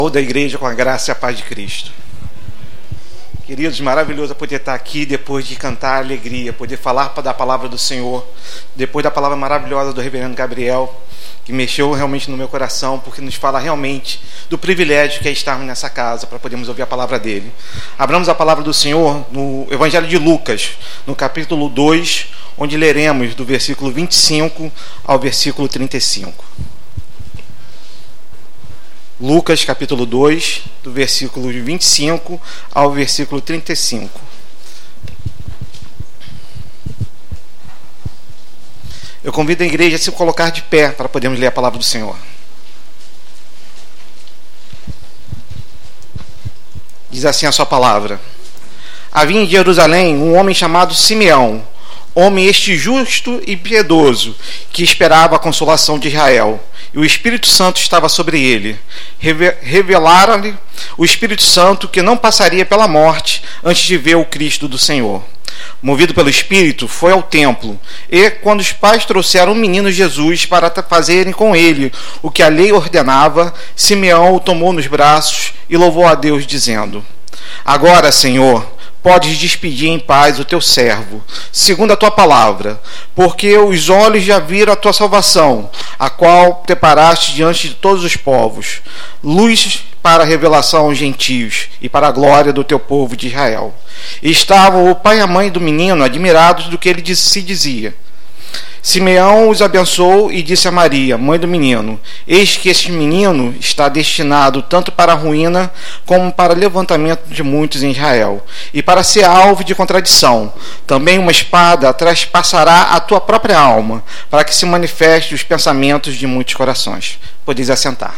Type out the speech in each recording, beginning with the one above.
Da igreja com a graça e a paz de Cristo. Queridos, maravilhoso poder estar aqui depois de cantar a alegria, poder falar da palavra do Senhor, depois da palavra maravilhosa do reverendo Gabriel, que mexeu realmente no meu coração, porque nos fala realmente do privilégio que é estarmos nessa casa para podermos ouvir a palavra dele. Abramos a palavra do Senhor no Evangelho de Lucas, no capítulo 2, onde leremos do versículo 25 ao versículo 35. Lucas capítulo 2, do versículo 25 ao versículo 35. Eu convido a igreja a se colocar de pé para podermos ler a palavra do Senhor. Diz assim a sua palavra: Havia em Jerusalém um homem chamado Simeão, homem este justo e piedoso, que esperava a consolação de Israel. E o Espírito Santo estava sobre ele. Revelara-lhe o Espírito Santo que não passaria pela morte antes de ver o Cristo do Senhor. Movido pelo Espírito, foi ao templo, e quando os pais trouxeram o menino Jesus para fazerem com ele o que a lei ordenava, Simeão o tomou nos braços e louvou a Deus, dizendo: Agora, Senhor, podes despedir em paz o teu servo, segundo a tua palavra, porque os olhos já viram a tua salvação, a qual preparaste diante de todos os povos, luz para a revelação aos gentios e para a glória do teu povo de Israel. E estavam o pai e a mãe do menino admirados do que ele se dizia. Simeão os abençoou e disse a Maria, mãe do menino: Eis que este menino está destinado tanto para a ruína como para o levantamento de muitos em Israel, e para ser alvo de contradição. Também uma espada traspassará a tua própria alma, para que se manifeste os pensamentos de muitos corações. Podeis assentar.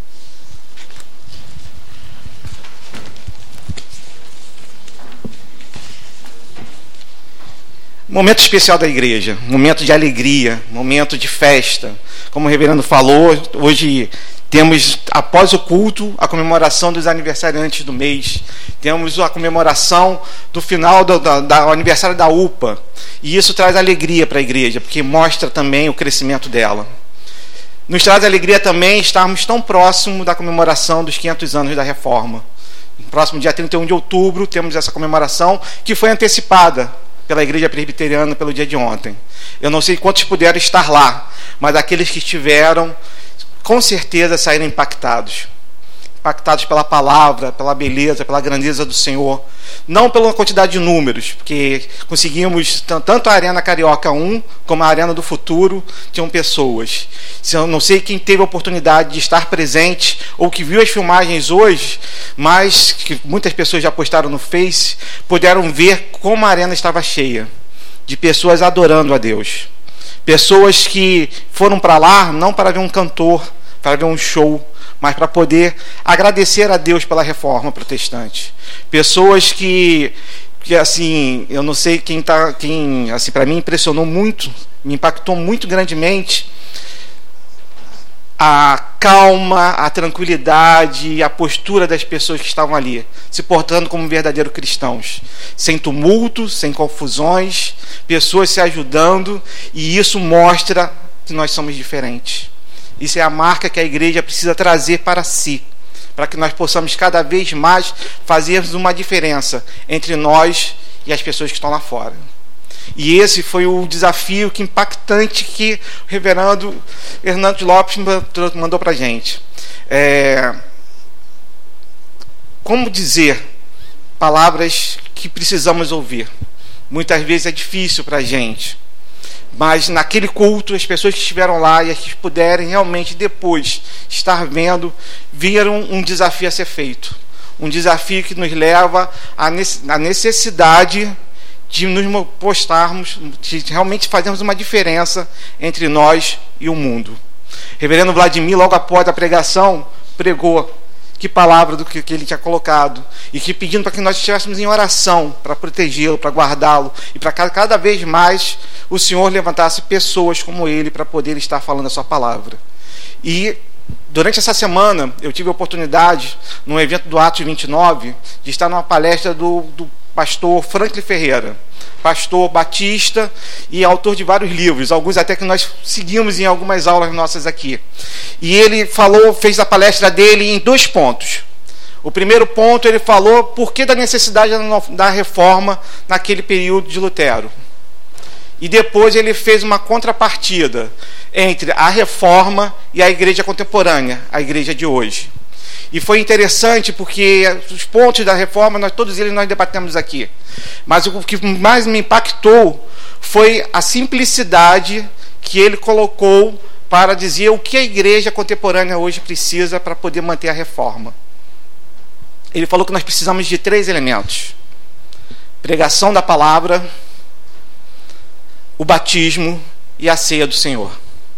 Momento especial da igreja, momento de alegria, momento de festa. Como o reverendo falou, hoje temos, após o culto, a comemoração dos aniversariantes do mês. Temos a comemoração do final do aniversário da UPA. E isso traz alegria para a igreja, porque mostra também o crescimento dela. Nos traz alegria também estarmos tão próximos da comemoração dos 500 anos da Reforma. No próximo dia 31 de outubro temos essa comemoração, que foi antecipada pela Igreja Presbiteriana pelo dia de ontem. Eu não sei quantos puderam estar lá, mas aqueles que estiveram, com certeza saíram impactados pela palavra, pela beleza, pela grandeza do Senhor, não pela quantidade de números, porque conseguimos, tanto a Arena Carioca 1 como a Arena do Futuro tinham pessoas. Eu não sei quem teve a oportunidade de estar presente ou que viu as filmagens hoje, mas que muitas pessoas já postaram no Face, puderam ver como a arena estava cheia de pessoas adorando a Deus, pessoas que foram para lá não para ver um cantor, para ver um show, mas para poder agradecer a Deus pela Reforma Protestante. Pessoas que assim, eu não sei quem assim, para mim impressionou muito, me impactou muito grandemente a calma, a tranquilidade e a postura das pessoas que estavam ali, se portando como verdadeiros cristãos, sem tumulto, sem confusões, pessoas se ajudando, e isso mostra que nós somos diferentes. Isso é a marca que a igreja precisa trazer para si, para que nós possamos cada vez mais fazermos uma diferença entre nós e as pessoas que estão lá fora. E esse foi o desafio impactante que o reverendo Hernando Lopes mandou para a gente. Como dizer palavras que precisamos ouvir? Muitas vezes é difícil para a gente. Mas naquele culto, as pessoas que estiveram lá e as que puderem realmente depois estar vendo, viram um desafio a ser feito. Um desafio que nos leva à necessidade de nos postarmos, de realmente fazermos uma diferença entre nós e o mundo. Reverendo Vladimir, logo após a pregação, pregou que palavra do que ele tinha colocado, e que pedindo para que nós estivéssemos em oração para protegê-lo, para guardá-lo, e para cada vez mais o Senhor levantasse pessoas como ele para poder estar falando a sua palavra. E durante essa semana eu tive a oportunidade, num evento do Atos 29, de estar numa palestra do pastor Franklin Ferreira, pastor batista e autor de vários livros, alguns até que nós seguimos em algumas aulas nossas aqui. E ele fez a palestra dele em 2 pontos. O primeiro ponto, ele falou por que da necessidade da reforma naquele período de Lutero. E depois ele fez uma contrapartida entre a reforma e a igreja contemporânea, a igreja de hoje. E foi interessante porque os pontos da reforma, todos eles nós debatemos aqui. Mas o que mais me impactou foi a simplicidade que ele colocou para dizer o que a igreja contemporânea hoje precisa para poder manter a reforma. Ele falou que nós precisamos de 3 elementos: pregação da palavra, o batismo e a ceia do Senhor.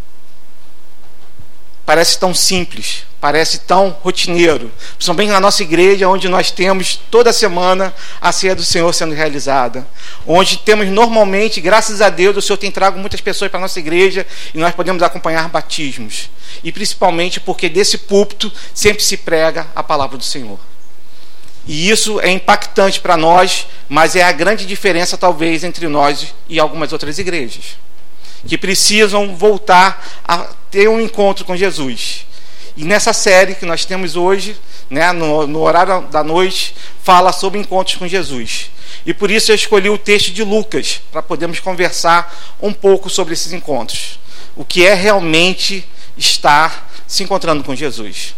Parece tão simples, parece tão rotineiro, principalmente na nossa igreja, onde nós temos toda semana a ceia do Senhor sendo realizada, onde temos normalmente, graças a Deus, o Senhor tem trago muitas pessoas para a nossa igreja e nós podemos acompanhar batismos, e principalmente porque desse púlpito sempre se prega a palavra do Senhor. E isso é impactante para nós, mas é a grande diferença talvez entre nós e algumas outras igrejas, que precisam voltar a ter um encontro com Jesus. E nessa série que nós temos hoje, né, no horário da noite, fala sobre encontros com Jesus. E por isso eu escolhi o texto de Lucas, para podermos conversar um pouco sobre esses encontros. O que é realmente estar se encontrando com Jesus.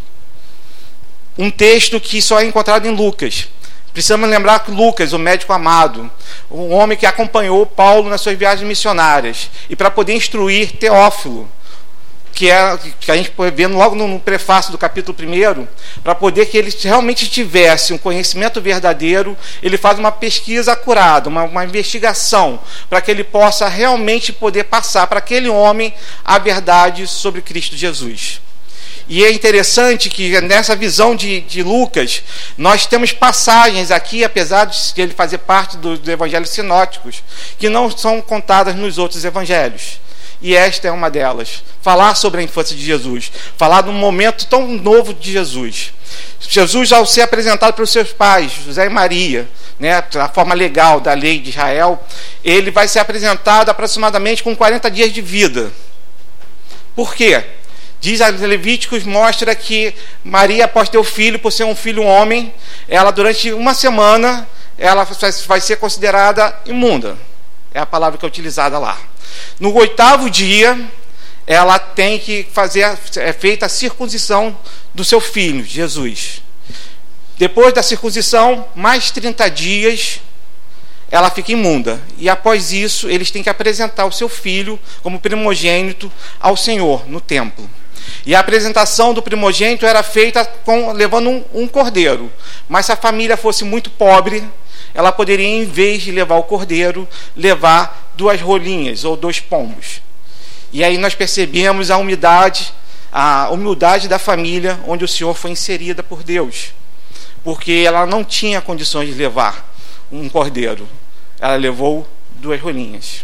Um texto que só é encontrado em Lucas. Precisamos lembrar que Lucas, o médico amado, um homem que acompanhou Paulo nas suas viagens missionárias, e para poder instruir Teófilo, que a gente vê logo no prefácio do capítulo 1, para poder que ele realmente tivesse um conhecimento verdadeiro, ele faz uma pesquisa acurada, uma investigação, para que ele possa realmente poder passar para aquele homem a verdade sobre Cristo Jesus. E é interessante que nessa visão de Lucas, nós temos passagens aqui, apesar de ele fazer parte dos evangelhos sinóticos, que não são contadas nos outros evangelhos. E esta é uma delas. Falar sobre a infância de Jesus. Falar de um momento tão novo de Jesus. Jesus, ao ser apresentado pelos seus pais, José e Maria, né, a forma legal da lei de Israel, ele vai ser apresentado aproximadamente com 40 dias de vida. Por quê? Diz a Levíticos, mostra que Maria, após ter o filho, por ser um filho homem, ela durante uma semana, ela vai ser considerada imunda. É a palavra que é utilizada lá. No 8º dia, ela tem que é feita a circuncisão do seu filho, Jesus. Depois da circuncisão, mais 30 dias, ela fica imunda. E após isso, eles têm que apresentar o seu filho como primogênito ao Senhor no templo. E a apresentação do primogênito era feita levando um cordeiro. Mas se a família fosse muito pobre, ela poderia, em vez de levar o cordeiro, levar 2 rolinhas ou 2 pombos. E aí nós percebemos a humildade da família onde o Senhor foi inserida por Deus. Porque ela não tinha condições de levar um cordeiro. Ela levou 2 rolinhas.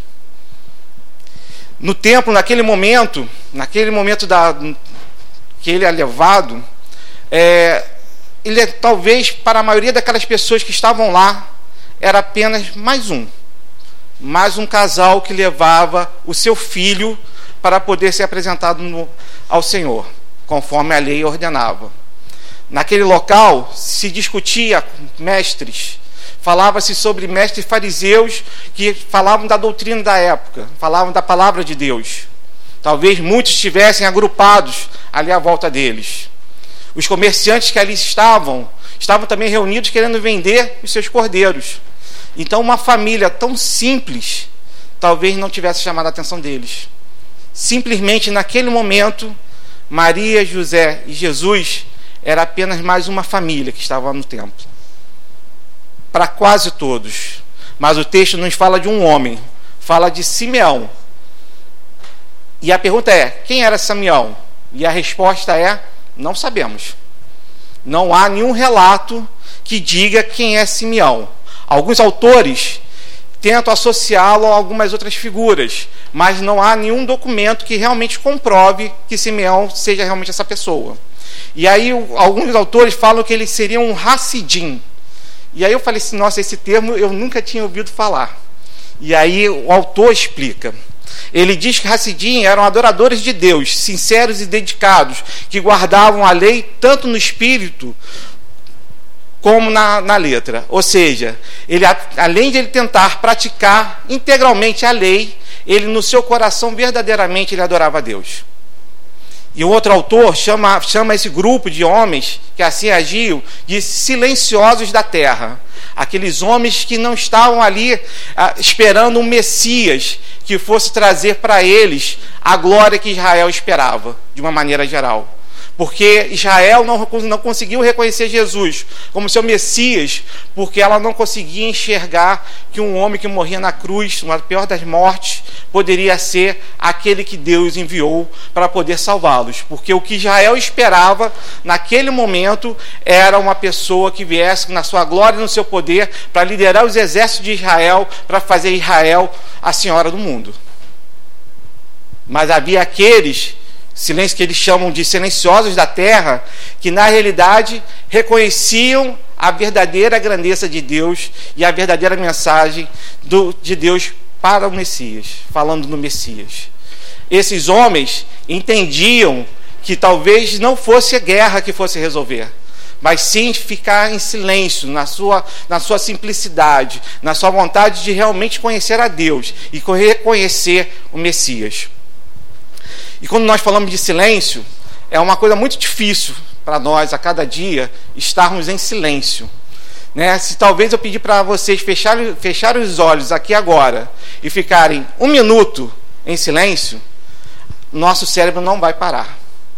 No templo, naquele momento que ele é levado, ele talvez para a maioria daquelas pessoas que estavam lá, era apenas mais um casal que levava o seu filho para poder ser apresentado ao Senhor, conforme a lei ordenava. Naquele local se discutia mestres, falava-se sobre mestres fariseus que falavam da doutrina da época, falavam da palavra de Deus. Talvez muitos estivessem agrupados ali à volta deles. Os comerciantes que ali estavam também reunidos querendo vender os seus cordeiros. Então uma família tão simples talvez não tivesse chamado a atenção deles. Simplesmente naquele momento, Maria, José e Jesus era apenas mais uma família que estava no templo. Para quase todos. Mas o texto nos fala de um homem, fala de Simeão. E a pergunta é, quem era Simeão? E a resposta é, não sabemos. Não há nenhum relato que diga quem é Simeão. Alguns autores tentam associá-lo a algumas outras figuras, mas não há nenhum documento que realmente comprove que Simeão seja realmente essa pessoa. E aí alguns autores falam que ele seria um Hassidim. E aí eu falei assim, nossa, esse termo eu nunca tinha ouvido falar. E aí o autor explica. Ele diz que Hassidim eram adoradores de Deus, sinceros e dedicados, que guardavam a lei tanto no espírito como na letra. Ou seja, ele, além de ele tentar praticar integralmente a lei, ele no seu coração verdadeiramente ele adorava a Deus. E o outro autor chama esse grupo de homens que assim agiam de silenciosos da terra. Aqueles homens que não estavam ali esperando um Messias que fosse trazer para eles a glória que Israel esperava, de uma maneira geral. Porque Israel não conseguiu reconhecer Jesus como seu Messias, porque ela não conseguia enxergar que um homem que morria na cruz, na pior das mortes, poderia ser aquele que Deus enviou para poder salvá-los. Porque o que Israel esperava naquele momento era uma pessoa que viesse na sua glória e no seu poder para liderar os exércitos de Israel, para fazer Israel a senhora do mundo. Mas havia aqueles silêncio que eles chamam de silenciosos da terra, que na realidade reconheciam a verdadeira grandeza de Deus e a verdadeira mensagem de Deus para o Messias, falando no Messias. Esses homens entendiam que talvez não fosse a guerra que fosse resolver, mas sim ficar em silêncio, na sua simplicidade, na sua vontade de realmente conhecer a Deus e reconhecer o Messias. E quando nós falamos de silêncio, é uma coisa muito difícil para nós, a cada dia, estarmos em silêncio. Né? Se talvez eu pedir para vocês fecharem os olhos aqui agora e ficarem 1 minuto em silêncio, nosso cérebro não vai parar.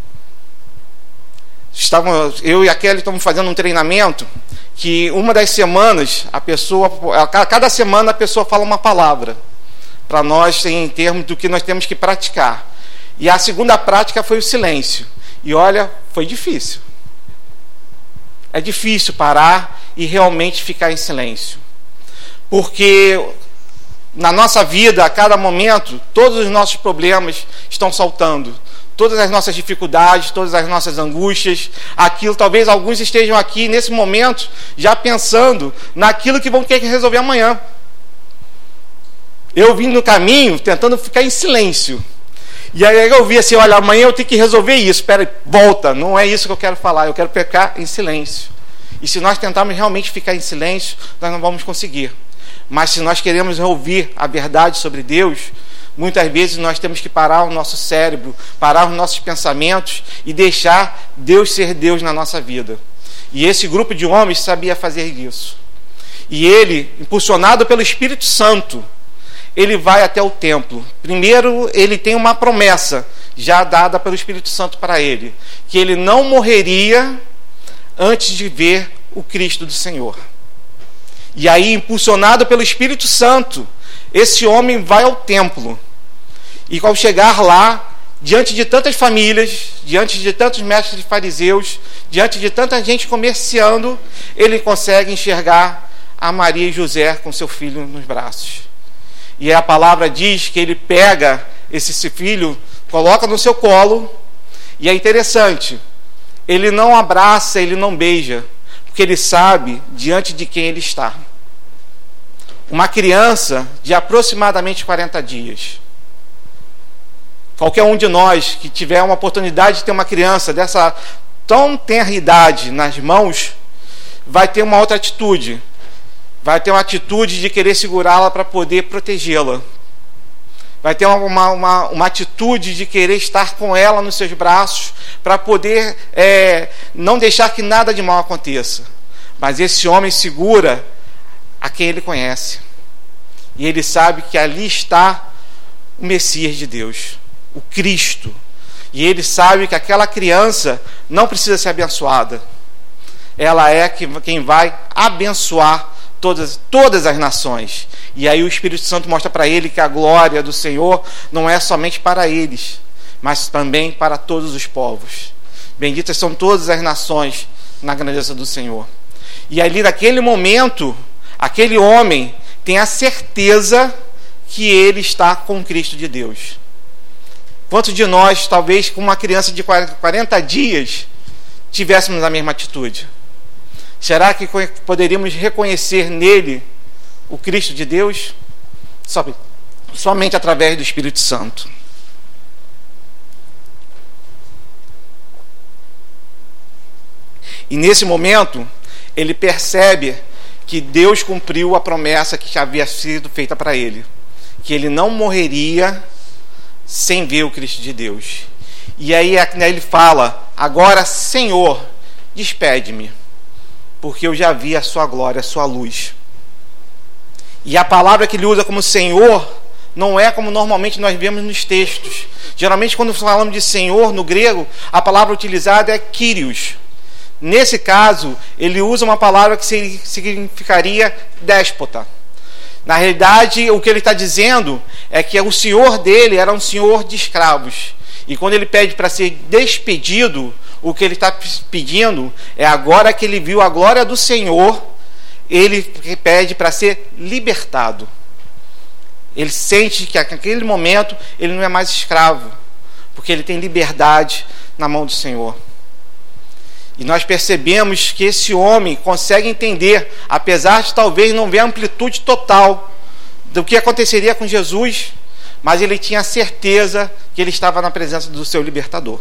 Eu e a Kelly estamos fazendo um treinamento que uma das semanas, cada semana a pessoa fala uma palavra para nós em termos do que nós temos que praticar. E a segunda prática foi o silêncio. E olha, foi difícil. É difícil parar e realmente ficar em silêncio. Porque na nossa vida, a cada momento, todos os nossos problemas estão saltando. Todas as nossas dificuldades, todas as nossas angústias, aquilo, talvez alguns estejam aqui nesse momento já pensando naquilo que vão ter que resolver amanhã. Eu vim no caminho tentando ficar em silêncio. E aí eu vi assim, olha, amanhã eu tenho que resolver isso. Espera, volta, não é isso que eu quero falar, eu quero ficar em silêncio. E se nós tentarmos realmente ficar em silêncio, nós não vamos conseguir. Mas se nós queremos ouvir a verdade sobre Deus, muitas vezes nós temos que parar o nosso cérebro, parar os nossos pensamentos e deixar Deus ser Deus na nossa vida. E esse grupo de homens sabia fazer isso. E ele, impulsionado pelo Espírito Santo, ele vai até o templo. Primeiro, ele tem uma promessa já dada pelo Espírito Santo para ele, que ele não morreria antes de ver o Cristo do Senhor. E aí, impulsionado pelo Espírito Santo, esse homem vai ao templo. E ao chegar lá, diante de tantas famílias, diante de tantos mestres de fariseus, diante de tanta gente comerciando, ele consegue enxergar a Maria e José com seu filho nos braços. E a palavra diz que ele pega esse filho, coloca no seu colo, e é interessante, ele não abraça, ele não beija, porque ele sabe diante de quem ele está. Uma criança de aproximadamente 40 dias. Qualquer um de nós que tiver uma oportunidade de ter uma criança dessa tão tenra idade nas mãos, vai ter uma outra atitude. Vai ter uma atitude de querer segurá-la para poder protegê-la. Vai ter uma atitude de querer estar com ela nos seus braços para poder não deixar que nada de mal aconteça. Mas esse homem segura a quem ele conhece. E ele sabe que ali está o Messias de Deus, o Cristo. E ele sabe que aquela criança não precisa ser abençoada. Ela é quem vai abençoar todas as nações. E aí o Espírito Santo mostra para ele que a glória do Senhor não é somente para eles, mas também para todos os povos. Benditas são todas as nações na grandeza do Senhor. E ali naquele momento, aquele homem tem a certeza que ele está com o Cristo de Deus. Quantos de nós, talvez com uma criança de 40 dias, tivéssemos a mesma atitude? Será que poderíamos reconhecer nele o Cristo de Deus? somente através do Espírito Santo. E nesse momento, ele percebe que Deus cumpriu a promessa que já havia sido feita para ele, que ele não morreria sem ver o Cristo de Deus. E aí ele fala: agora, Senhor, despede-me, porque eu já vi a sua glória, a sua luz. E a palavra que ele usa como Senhor não é como normalmente nós vemos nos textos. Geralmente, quando falamos de Senhor no grego, a palavra utilizada é Kyrios. Nesse caso, ele usa uma palavra que significaria déspota. Na realidade, o que ele está dizendo é que o senhor dele era um senhor de escravos. E quando ele pede para ser despedido, o que ele está pedindo é, agora que ele viu a glória do Senhor, ele pede para ser libertado. Ele sente que naquele momento ele não é mais escravo, porque ele tem liberdade na mão do Senhor. E nós percebemos que esse homem consegue entender, apesar de talvez não ver a amplitude total do que aconteceria com Jesus, mas ele tinha a certeza que ele estava na presença do seu libertador.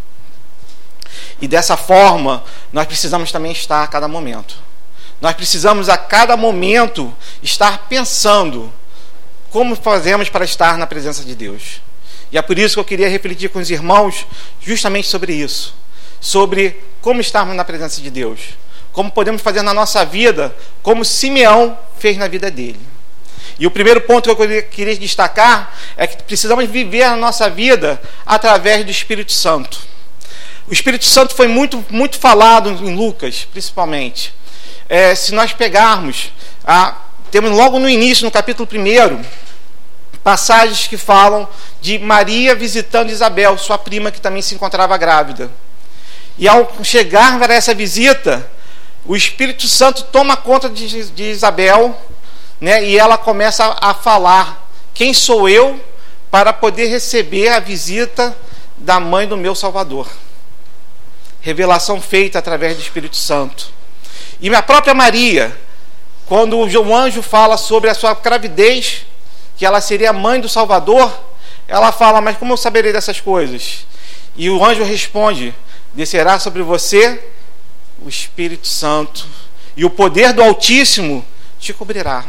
E dessa forma, nós precisamos também estar a cada momento. Nós precisamos a cada momento estar pensando como fazemos para estar na presença de Deus. E é por isso que eu queria refletir com os irmãos justamente sobre isso. Sobre como estarmos na presença de Deus, como podemos fazer na nossa vida, como Simeão fez na vida dele. E o primeiro ponto que eu queria destacar é que precisamos viver a nossa vida através do Espírito Santo. O Espírito Santo foi muito falado em Lucas, principalmente. Se nós pegarmos, temos logo no início, no capítulo 1, passagens que falam de Maria visitando Isabel, sua prima, que também se encontrava grávida. E ao chegar para essa visita, o Espírito Santo toma conta de Isabel, né, e ela começa a falar: quem sou eu para poder receber a visita da mãe do meu Salvador? Revelação feita através do Espírito Santo. E a própria Maria, quando o anjo fala sobre a sua gravidez, que ela seria a mãe do Salvador, ela fala: mas como eu saberei dessas coisas? E o anjo responde: descerá sobre você o Espírito Santo, e o poder do Altíssimo te cobrirá.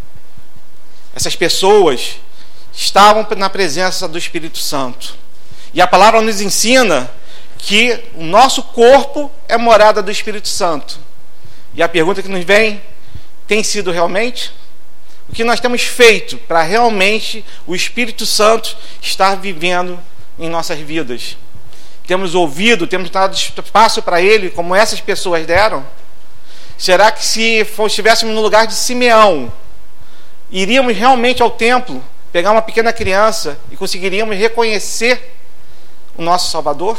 Essas pessoas estavam na presença do Espírito Santo. E a palavra nos ensina que o nosso corpo é morada do Espírito Santo. E a pergunta que nos vem: tem sido realmente? O que nós temos feito para realmente o Espírito Santo estar vivendo em nossas vidas? Temos ouvido, temos dado espaço para ele, como essas pessoas deram? Será que se estivéssemos no lugar de Simeão, iríamos realmente ao templo, pegar uma pequena criança e conseguiríamos reconhecer o nosso Salvador?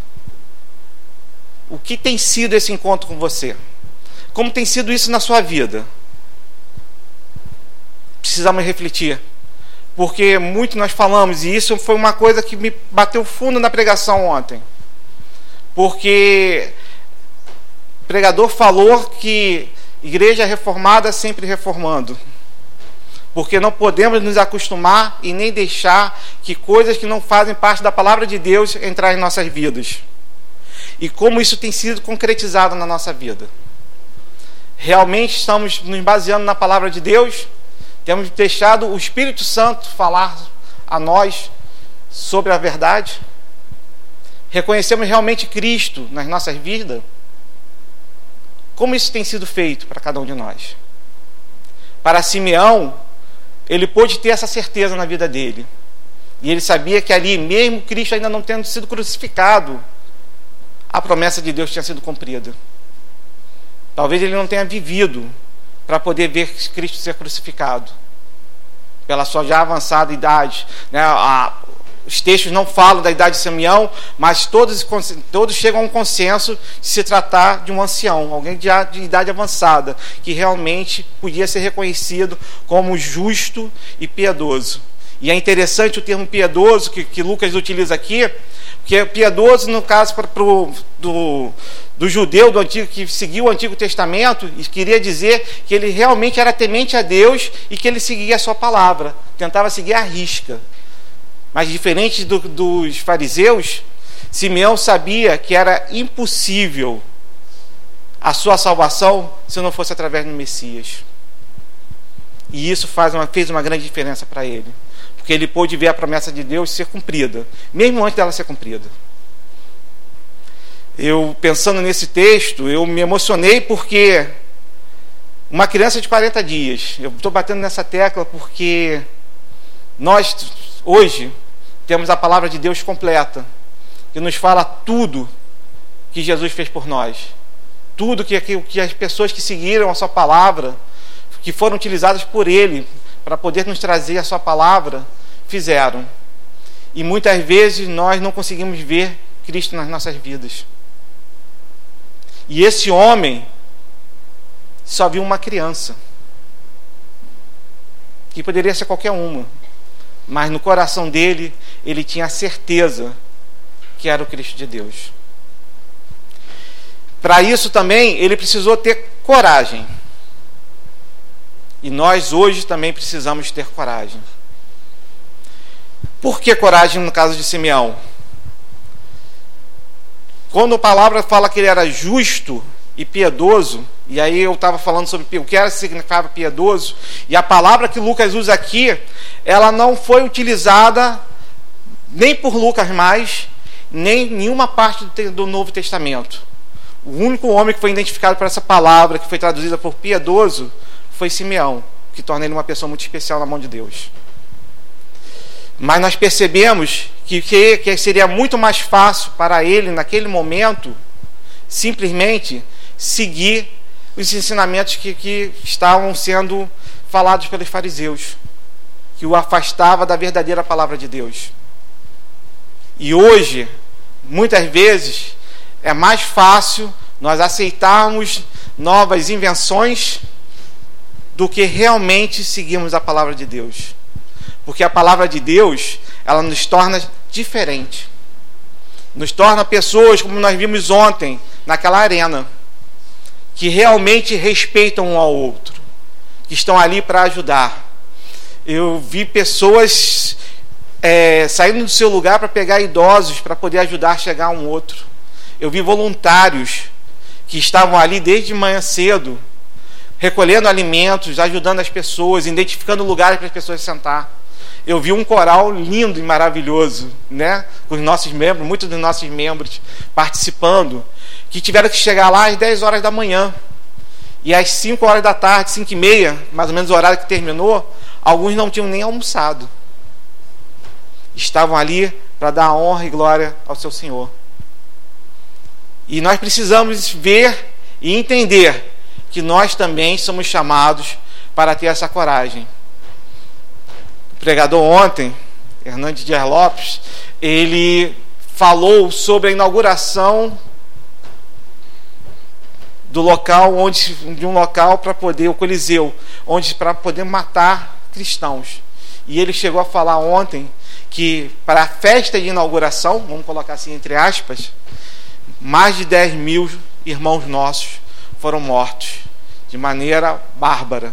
O que tem sido esse encontro com você? Como tem sido isso na sua vida? Precisamos refletir. Porque muito nós falamos, e isso foi uma coisa que me bateu fundo na pregação ontem. Porque o pregador falou que igreja reformada sempre reformando. Porque não podemos nos acostumar e nem deixar que coisas que não fazem parte da palavra de Deus entrar em nossas vidas. E como isso tem sido concretizado na nossa vida. Realmente estamos nos baseando na palavra de Deus? Temos deixado o Espírito Santo falar a nós sobre a verdade? Reconhecemos realmente Cristo nas nossas vidas? Como isso tem sido feito para cada um de nós? Para Simeão, ele pôde ter essa certeza na vida dele. E ele sabia que ali, mesmo Cristo ainda não tendo sido crucificado, a promessa de Deus tinha sido cumprida. Talvez ele não tenha vivido para poder ver Cristo ser crucificado, pela sua já avançada idade, né? Os textos não falam da idade de Simeão, mas todos chegam a um consenso de se tratar de um ancião, alguém de idade avançada, que realmente podia ser reconhecido como justo e piedoso. E é interessante o termo piedoso que Lucas utiliza aqui, Porque piedoso, no caso, do judeu do antigo, que seguia o Antigo Testamento, e queria dizer que ele realmente era temente a Deus e que ele seguia a sua palavra, tentava seguir à risca. Mas diferente dos fariseus, Simeão sabia que era impossível a sua salvação se não fosse através do Messias. E isso fez uma grande diferença para ele. Porque ele pôde ver a promessa de Deus ser cumprida, mesmo antes dela ser cumprida. Eu, pensando nesse texto, eu me emocionei porque uma criança de 40 dias, eu estou batendo nessa tecla porque nós, hoje, temos a palavra de Deus completa, que nos fala tudo que Jesus fez por nós. Tudo que as pessoas que seguiram a sua palavra, que foram utilizadas por Ele para poder nos trazer a sua palavra, fizeram. E muitas vezes nós não conseguimos ver Cristo nas nossas vidas. E esse homem só viu uma criança, que poderia ser qualquer uma, mas no coração dele, ele tinha a certeza que era o Cristo de Deus. Para isso também, ele precisou ter coragem. E nós hoje também precisamos ter coragem. Por que coragem no caso de Simeão? Quando a palavra fala que ele era justo e piedoso, e aí eu estava falando sobre o que significava piedoso, e a palavra que Lucas usa aqui, ela não foi utilizada nem por Lucas mais, nem em nenhuma parte do Novo Testamento. O único homem que foi identificado por essa palavra, que foi traduzida por piedoso, foi Simeão, que torna ele uma pessoa muito especial na mão de Deus. Mas nós percebemos que seria muito mais fácil para ele, naquele momento, simplesmente seguir os ensinamentos que estavam sendo falados pelos fariseus, que o afastava da verdadeira palavra de Deus. E hoje, muitas vezes, é mais fácil nós aceitarmos novas invenções do que realmente seguirmos a palavra de Deus. Porque a palavra de Deus, ela nos torna diferente. Nos torna pessoas, como nós vimos ontem, naquela arena, que realmente respeitam um ao outro, que estão ali para ajudar. Eu vi pessoas saindo do seu lugar para pegar idosos, para poder ajudar a chegar a um outro. Eu vi voluntários que estavam ali desde manhã cedo, recolhendo alimentos, ajudando as pessoas, identificando lugares para as pessoas sentar. Eu vi um coral lindo e maravilhoso, né? Com os nossos membros, muitos dos nossos membros participando, que tiveram que chegar lá às 10 horas da manhã. E às 5 horas da tarde, 5h30, mais ou menos o horário que terminou, alguns não tinham nem almoçado. Estavam ali para dar honra e glória ao seu Senhor. E nós precisamos ver e entender que nós também somos chamados para ter essa coragem. O pregador ontem, Hernandes Dias Lopes, ele falou sobre a inauguração do local de um local para poder, o Coliseu, para poder matar cristãos. E ele chegou a falar ontem que para a festa de inauguração, vamos colocar assim entre aspas, mais de 10 mil irmãos nossos foram mortos de maneira bárbara.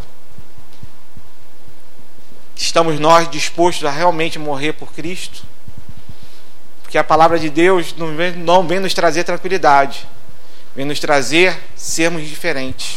Estamos nós dispostos a realmente morrer por Cristo? Porque a palavra de Deus não vem nos trazer tranquilidade, vem nos trazer sermos diferentes.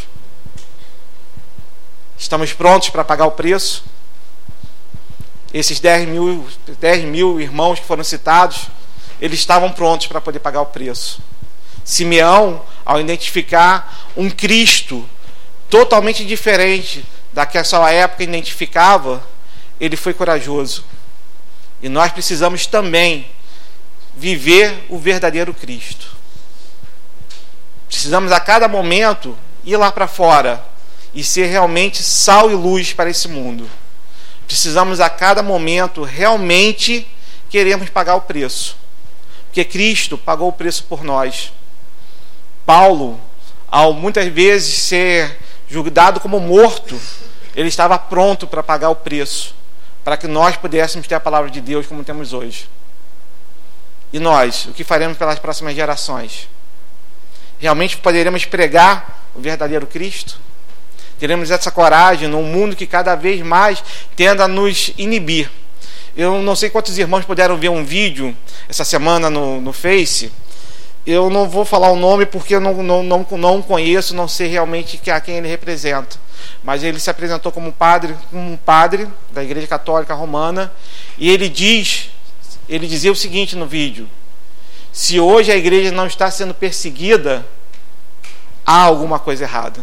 Estamos prontos para pagar o preço? Esses 10 mil irmãos que foram citados, eles estavam prontos para poder pagar o preço. Simeão, ao identificar um Cristo totalmente diferente da que a sua época identificava, ele foi corajoso. E nós precisamos também viver o verdadeiro Cristo. Precisamos a cada momento ir lá para fora e ser realmente sal e luz para esse mundo. Precisamos a cada momento realmente queremos pagar o preço. Porque Cristo pagou o preço por nós. Paulo, ao muitas vezes ser julgado como morto, ele estava pronto para pagar o preço, para que nós pudéssemos ter a palavra de Deus como temos hoje. E nós, o que faremos pelas próximas gerações? Realmente poderemos pregar o verdadeiro Cristo? Teremos essa coragem num mundo que cada vez mais tende a nos inibir? Eu não sei quantos irmãos puderam ver um vídeo essa semana no Face. Eu não vou falar o nome porque eu não conheço, não sei realmente a quem ele representa. Mas ele se apresentou como um padre da Igreja Católica Romana. E ele dizia o seguinte no vídeo: se hoje a igreja não está sendo perseguida, há alguma coisa errada.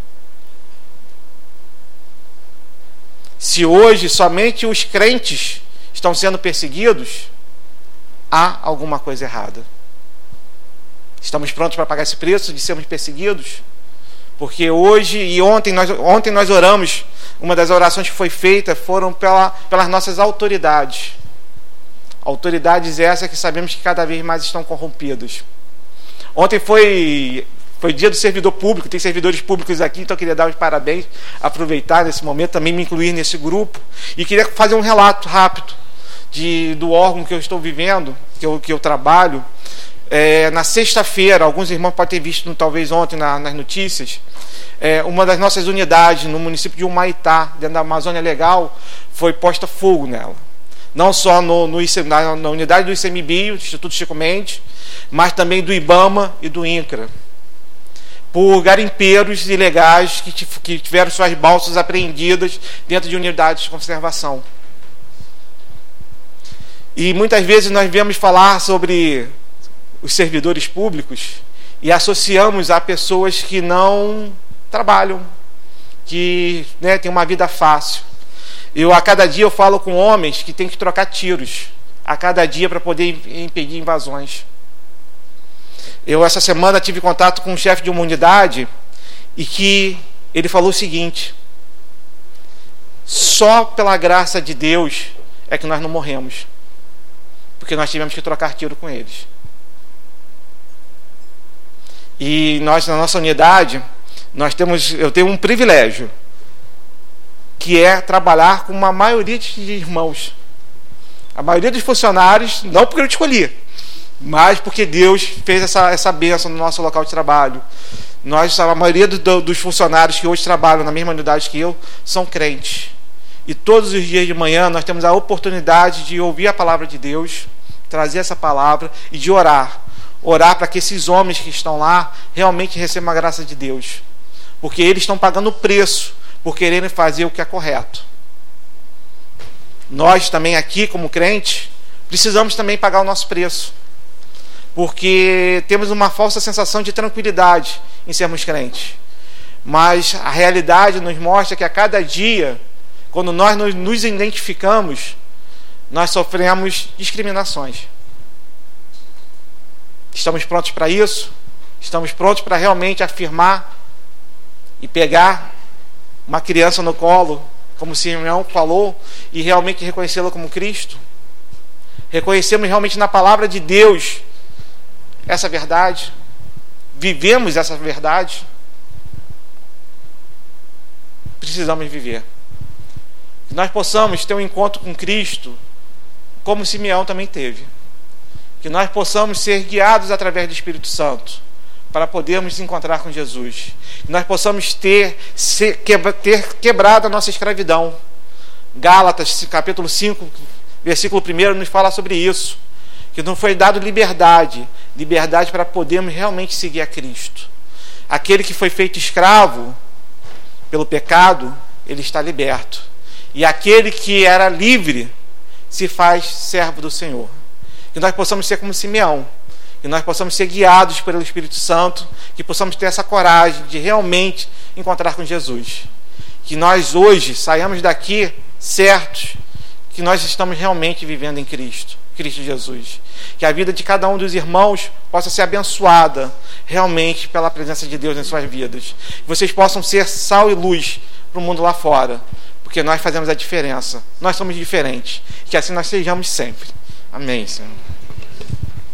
Se hoje somente os crentes estão sendo perseguidos, há alguma coisa errada. Estamos prontos para pagar esse preço de sermos perseguidos? Porque hoje e ontem nós oramos, uma das orações que foi feita foram pelas nossas autoridades. Autoridades essas que sabemos que cada vez mais estão corrompidas. Ontem foi dia do servidor público, tem servidores públicos aqui, então eu queria dar os parabéns, aproveitar nesse momento, também me incluir nesse grupo. E queria fazer um relato rápido do órgão que eu estou vivendo, que eu trabalho. Na sexta-feira, alguns irmãos podem ter visto talvez ontem nas notícias, uma das nossas unidades no município de Humaitá, dentro da Amazônia Legal, foi posta fogo nela. Não só na unidade do ICMBio, do Instituto Chico Mendes, mas também do IBAMA e do INCRA, por garimpeiros ilegais que tiveram suas balsas apreendidas dentro de unidades de conservação. E muitas vezes nós vemos falar sobre os servidores públicos e associamos a pessoas que não trabalham, que têm uma vida fácil. A cada dia eu falo com homens que têm que trocar tiros a cada dia para poder impedir invasões. Eu essa semana tive contato com um chefe de uma unidade e que ele falou o seguinte: só pela graça de Deus é que nós não morremos, porque nós tivemos que trocar tiro com eles. E nós, na nossa unidade, eu tenho um privilégio, que é trabalhar com uma maioria de irmãos. A maioria dos funcionários, não porque eu escolhi, mas porque Deus fez essa bênção no nosso local de trabalho. A maioria dos funcionários que hoje trabalham na mesma unidade que eu são crentes. E todos os dias de manhã nós temos a oportunidade de ouvir a palavra de Deus, trazer essa palavra e de orar. Orar para que esses homens que estão lá realmente recebam a graça de Deus. Porque eles estão pagando o preço por quererem fazer o que é correto. Nós também aqui, como crentes, precisamos também pagar o nosso preço. Porque temos uma falsa sensação de tranquilidade em sermos crentes. Mas a realidade nos mostra que a cada dia, quando nós nos identificamos, nós sofremos discriminações. Estamos prontos para isso? Estamos prontos para realmente afirmar e pegar uma criança no colo, como Simeão falou, e realmente reconhecê-la como Cristo? Reconhecemos realmente na palavra de Deus essa verdade? Vivemos essa verdade? Precisamos viver. Que nós possamos ter um encontro com Cristo, como Simeão também teve. Que nós possamos ser guiados através do Espírito Santo para podermos nos encontrar com Jesus. Que nós possamos ter quebrado a nossa escravidão. Gálatas, capítulo 5, versículo 1, nos fala sobre isso. Que nos foi dado liberdade para podermos realmente seguir a Cristo. Aquele que foi feito escravo pelo pecado, ele está liberto. E aquele que era livre se faz servo do Senhor. Que nós possamos ser como Simeão, que nós possamos ser guiados pelo Espírito Santo, que possamos ter essa coragem de realmente encontrar com Jesus. Que nós hoje saiamos daqui certos que nós estamos realmente vivendo em Cristo Jesus. Que a vida de cada um dos irmãos possa ser abençoada realmente pela presença de Deus em suas vidas. Que vocês possam ser sal e luz para o mundo lá fora, porque nós fazemos a diferença. Nós somos diferentes. Que assim nós sejamos sempre. Amém, Senhor.